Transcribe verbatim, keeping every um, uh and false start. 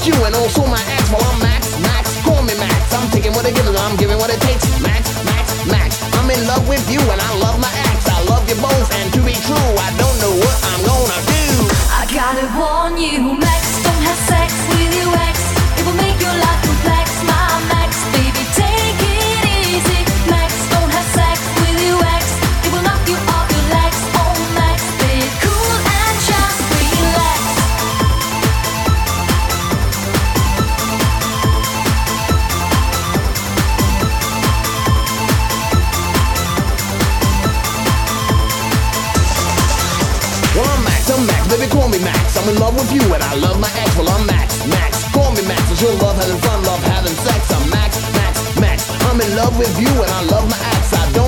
with you and also my ex. Well, I'm Max, Max, call me Max. I'm taking what it gives, I'm giving what it takes. Max, Max, Max, I'm in love with you and I love my ex. I love you both, and to be true, I don't know what I'm gonna do. I gotta warn you, Max, don't have sex with your ex. It will make your life complex, my Max, baby, take it easy. Max, don't have sex with your ex. It will knock you off your legs. Oh, Max, stay cool and just relax. Well, I'm Max, I'm Max, baby, call me Max. I'm in love with you and I love my ex. Well, I'm Max, Max, call me Max. It's your love having fun, love having sex. I'm Max, Max, Max. I'm in love with you and I love my ex. I don't